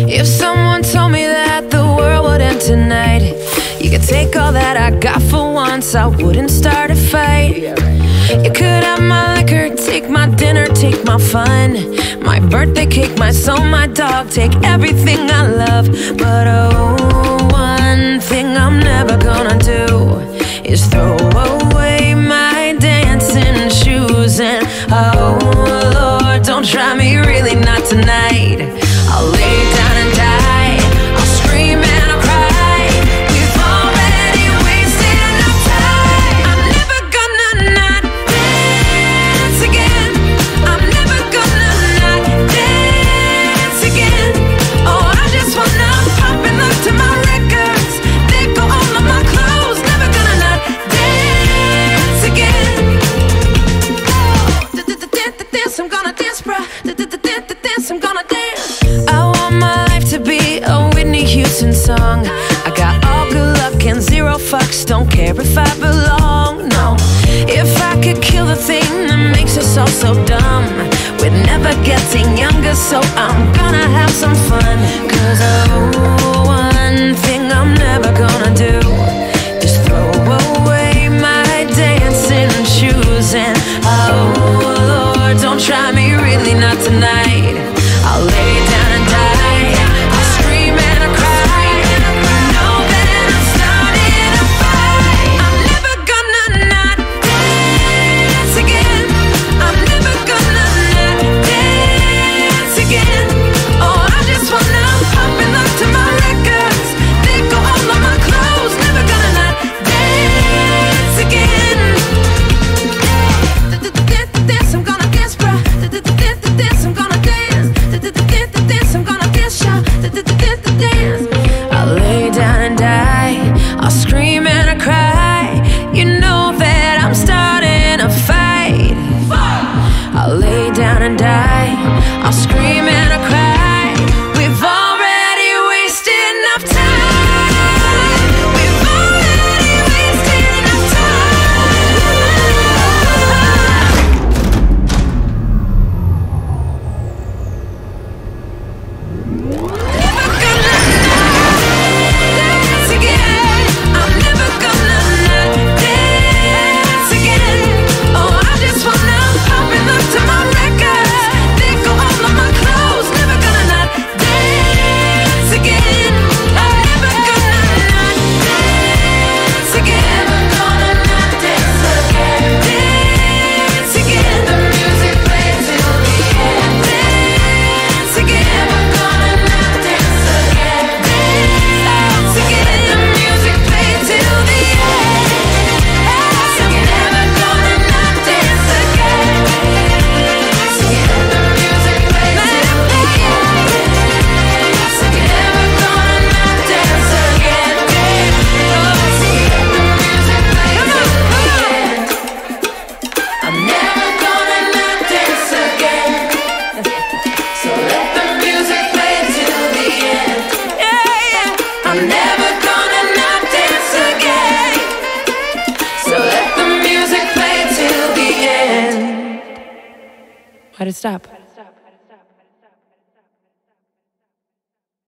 If someone told me that the world would end tonight, you could take all that I got for once, I wouldn't start a fight. You could have my liquor, take my dinner, take my fun, my birthday cake, my soul, my dog, take everything I love. But oh, one thing I'm never gonna do is throw away my dancing shoes. And oh Lord, don't try me, really not tonight. I'll lay down and die, I'll scream and I'll cry. We've already wasted enough time. I'm never gonna not dance again. I'm never gonna not dance again. Oh, I just wanna pop and look to my records. They go all of my clothes. Never gonna not dance again. Dance, I'm gonna dance, bruh. Dance, I'm gonna dance. I want my life to be a Whitney Houston song. I got all good luck and zero fucks, don't care if I belong, no. If I could kill the thing that makes us all so dumb, we're never getting younger, so I'm gonna have some fun. Cause oh, one thing I'm never gonna do is throw away my dancing shoes. And oh Lord, don't try me, really not tonight. I'll lay down and die, I'll scream and I'll cry. You know that I'm starting a fight. I'm never gonna not dance again. I'm never gonna not dance again. Oh, I just wanna pop and look to my records. They go all of my clothes. Never gonna not dance again. Dance, I'm gonna dance, bruh. Dance, I'm gonna dance. Dance, I'm gonna dance, y'all. Dance. I'll lay down and die, I'll scream and I cry. You know that I'm starting a fight. I'll lay down and die, I'll scream and I cry. We've already wasted enough time. We've already wasted enough Why'd it stop?